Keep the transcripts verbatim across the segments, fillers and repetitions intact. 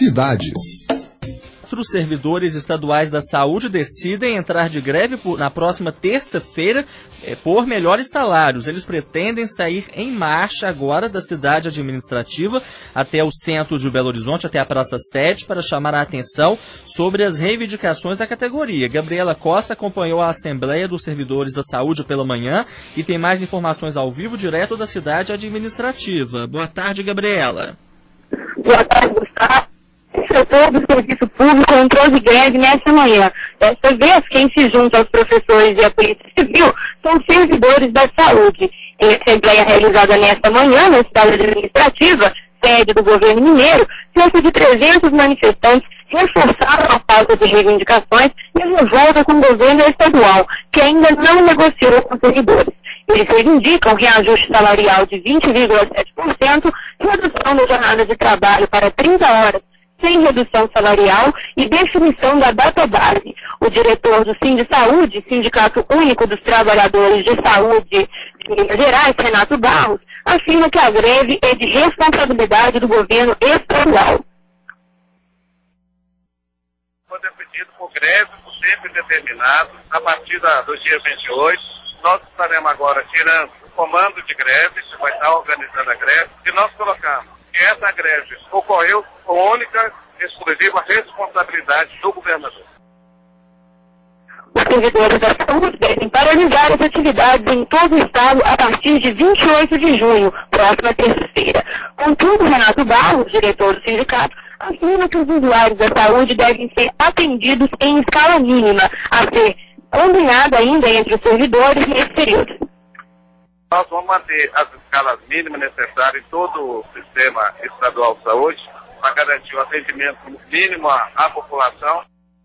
cidades. Os servidores estaduais da saúde decidem entrar de greve por, na próxima terça-feira é, por melhores salários. Eles pretendem sair em marcha agora da cidade administrativa até o centro de Belo Horizonte, até a Praça sete, para chamar a atenção sobre as reivindicações da categoria. Gabriela Costa acompanhou a Assembleia dos Servidores da Saúde pela manhã e tem mais informações ao vivo direto da cidade administrativa. Boa tarde, Gabriela. Boa tarde, Gustavo. O setor do serviço público entrou de greve nesta manhã. Desta vez, quem se junta aos professores e à Polícia Civil são servidores da saúde. Em assembleia realizada nesta manhã, na cidade administrativa, sede do governo mineiro, cerca de trezentos manifestantes reforçaram a pauta de reivindicações e a revolta com o governo estadual, que ainda não negociou com os servidores. Eles reivindicam reajuste salarial de vinte vírgula sete por cento, redução da jornada de trabalho para trinta horas, sem redução salarial e definição da data base. O diretor do Sindisaúde, Sindicato Único dos Trabalhadores de Saúde de Minas Gerais, Renato Barros, afirma que a greve é de responsabilidade do governo estadual. Quando é pedido por greve, por tempo indeterminado, a partir da, do dia vinte e oito, nós estaremos agora tirando o comando de greve, que vai estar organizando a greve, e nós colocamos que essa greve ocorreu com única e exclusiva responsabilidade do governador. Os servidores da saúde devem paralisar as atividades em todo o estado a partir de vinte e oito de junho, próxima terça-feira. Contudo, Renato Barros, diretor do sindicato, afirma que os usuários da saúde devem ser atendidos em escala mínima, a ser combinada ainda entre os servidores nesse período. Nós vamos manter as escalas mínimas necessárias em todo o sistema estadual de saúde para garantir o atendimento mínimo à, à população.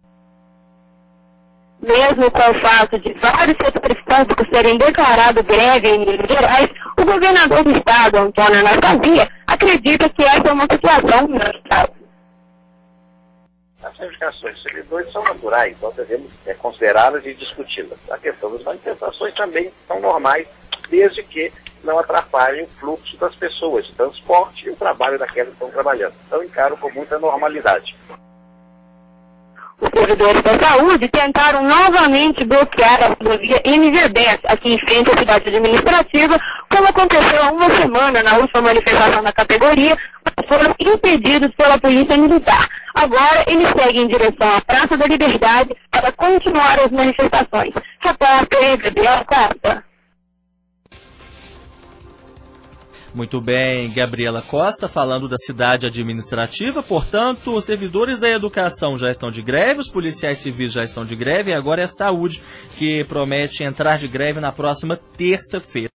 Mesmo com o fato de vários setores públicos serem declarados greve em Minas Gerais, o governador do estado, Antônio Anastasia, acredita que essa é uma situação no estado. As reivindicações dos servidores são naturais, nós devemos é, considerá-las e discuti-las. A questão das manifestações também são normais, desde que não atrapalhem o fluxo das pessoas, o transporte e o trabalho daquelas que estão trabalhando. Então, encaro com muita normalidade. Os servidores da saúde tentaram novamente bloquear a rodovia M G dez, aqui em frente à cidade administrativa, como aconteceu há uma semana na última manifestação da categoria, mas foram impedidos pela Polícia Militar. Agora, eles seguem em direção à Praça da Liberdade para continuar as manifestações. Repórter Gabriela Costa. Muito bem, Gabriela Costa falando da cidade administrativa. Portanto, os servidores da educação já estão de greve, os policiais civis já estão de greve e agora é a saúde que promete entrar de greve na próxima terça-feira.